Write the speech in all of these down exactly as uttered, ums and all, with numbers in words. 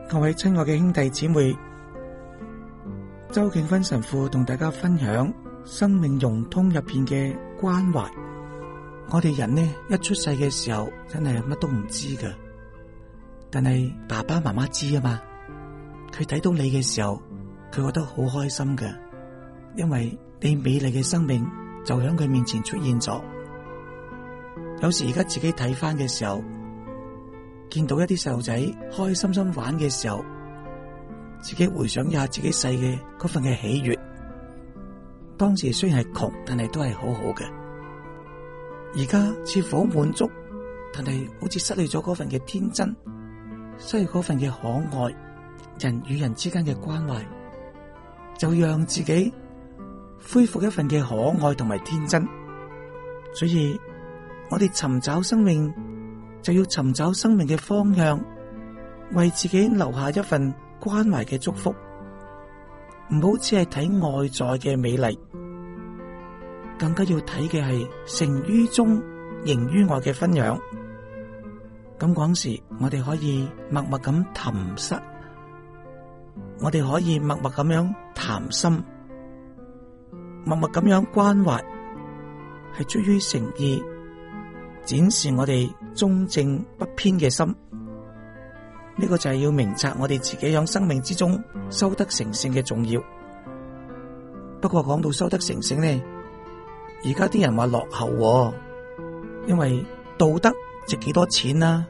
各位親愛嘅兄弟姊妹，周敬芬神父同大家分享生命融通入邊嘅關懷。我哋人呢，一出世嘅時候真係乜都唔知噶，但係爸爸媽媽知啊嘛。佢睇到你嘅時候，佢覺得好開心噶，因為你美麗嘅生命就喺佢面前出現咗。有時而家自己睇翻嘅時候，見到一啲細路仔開心心玩嘅時候，自己回想一下自己細嘅嗰份嘅喜悅。當時雖然係窮，但係都係好好嘅。而家似乎好滿足，但係好似失去咗嗰份嘅天真，失去嗰份嘅可愛，人與人之間嘅關懷，就讓自己恢復一份嘅可愛同埋天真。所以我哋尋找生命，就要尋找生命嘅方向，為自己留下一份關懷嘅祝福。唔好只係睇外在嘅美麗，更加要睇嘅係成於中形於外嘅分享。咁嗰時我哋可以默默咁談室，我哋可以默默咁樣談心，默默咁樣關懷，係出於誠意，展示我哋忠正不偏嘅心。呢個就係要明察我哋自己喺生命之中修德成聖嘅重要。不過講到修德成聖呢，而家啲人話落後喎，因為道德值幾多錢啊？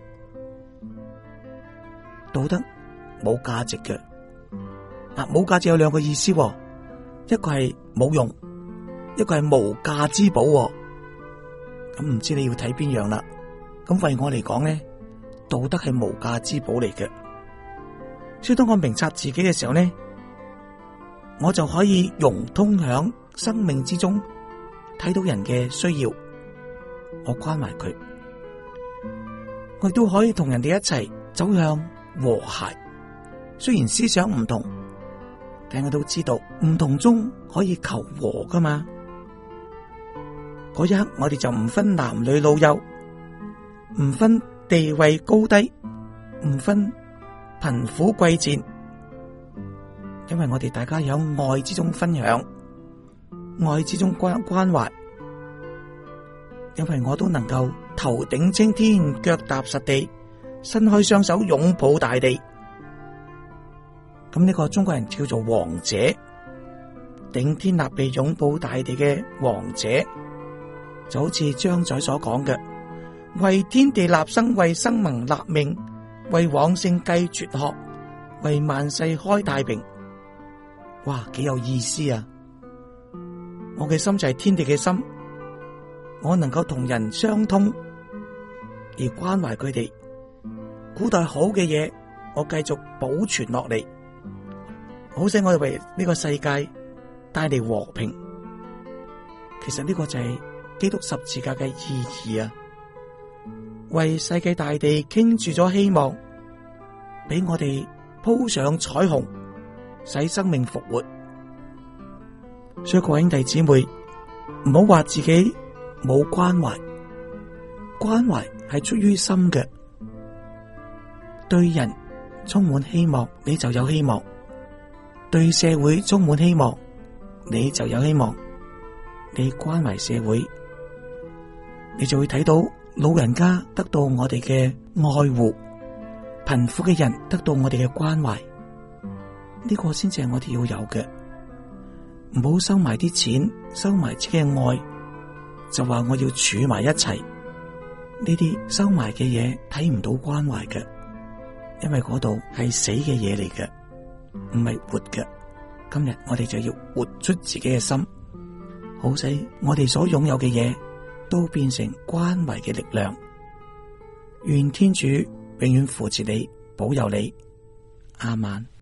道德冇價值嘅。嗱，冇價值有兩個意思喎，一個係冇用，一個係無價之寶喎。咁唔知你要睇邊樣啦？咁為我嚟講呢，道德係無價之寶嚟嘅。所以當我明察自己嘅時候呢，我就可以融通響生命之中，睇到人嘅需要，我關懷佢，我亦都可以同人哋一齊走向和諧。雖然思想唔同，但我都知道唔同中可以求和噶嘛。嗰一刻我哋就唔分男女老幼，唔分地位高低，唔分貧苦貴賤，因為我哋大家有愛之中分享，愛之中關關懷，因為我都能夠頭頂青天，腳踏實地，伸開雙手擁抱大地。咁呢個中國人叫做王者，頂天立地擁抱大地嘅王者，就好似張載所講嘅，為天地立生，為生民立命，為往聖繼絕學，為萬世開太平。哇，幾有意思啊！我嘅心就係天地嘅心，我能夠同人相通而關懷佢哋。古代好嘅嘢，我繼續保存落嚟，好使我哋為呢個世界帶嚟和平。其實呢個就係基督十字架嘅意義啊！為世界大地傾注咗希望，俾我哋鋪上彩虹，使生命復活。所以各位兄弟姊妹，唔好話自己冇關懷，關懷係出於心嘅。對人充滿希望，你就有希望；對社會充滿希望，你就有希望。你關懷社會，你就會睇到老人家得到我哋嘅愛護，貧苦嘅人得到我哋嘅關懷。呢個先至係我哋要有嘅。唔好收埋啲錢，收埋自己嘅愛，就話我要儲埋一齊。呢啲收埋嘅嘢睇唔到關懷嘅，因為嗰度係死嘅嘢嚟嘅，唔係活嘅。今日我哋就要活出自己嘅心，好使我哋所擁有嘅嘢都變成關懷嘅力量。願天主永遠扶持你，保佑你。阿們。